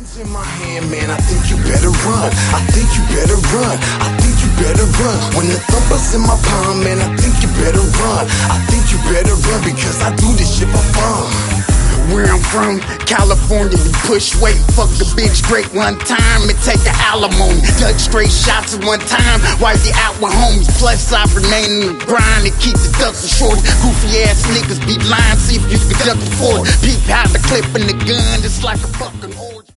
Guns in my hand, man, I think you better run. I think you better run. I think you better run. When the thumper's in my palm, man, I think you better run. I think you better run because I do this shit for fun. Where I'm from, California, we push weight, fuck the bitch straight one time and take the alimony. Duck straight shots at one time, wipe you out with homies. Plus I remain in the grind and keep the ducks short. Goofy ass niggas be lying, see if you can duck the fort. Peep out the clip in the gun, it's like a fucking